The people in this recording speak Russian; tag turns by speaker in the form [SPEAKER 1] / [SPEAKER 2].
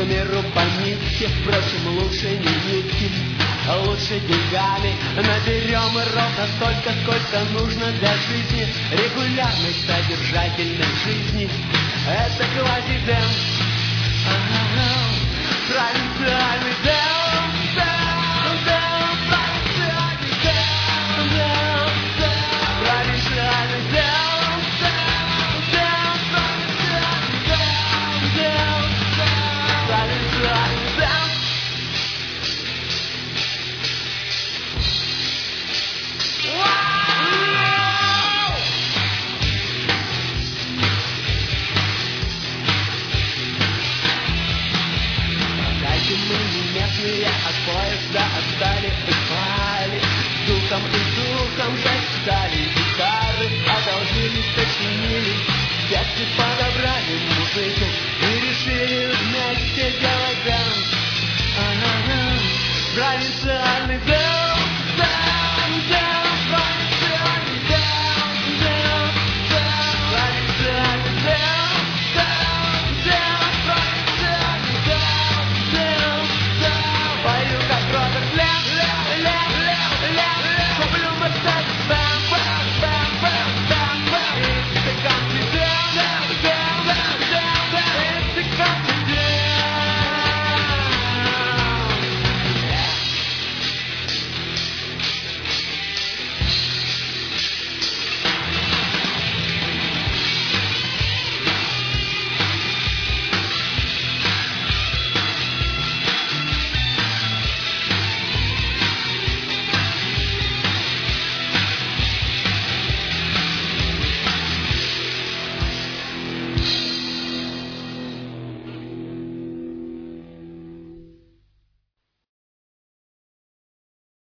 [SPEAKER 1] миру по нитке, впрочем, лучше не нитки, а лучше деньгами. Наберем мы ровно столько, сколько нужно для жизни, регулярной, содержательной жизни. Это квази-дэнс, провинциальный дэнс, провинциальный дэнс, провинциальный дэнс, провинциальный дэнс. Мы не местные, от поезда отстали и пали, духом и духом застали, гитары одолжили, сочинили, тексты подобрали музыку и решили вместе делать дэнс. Провинция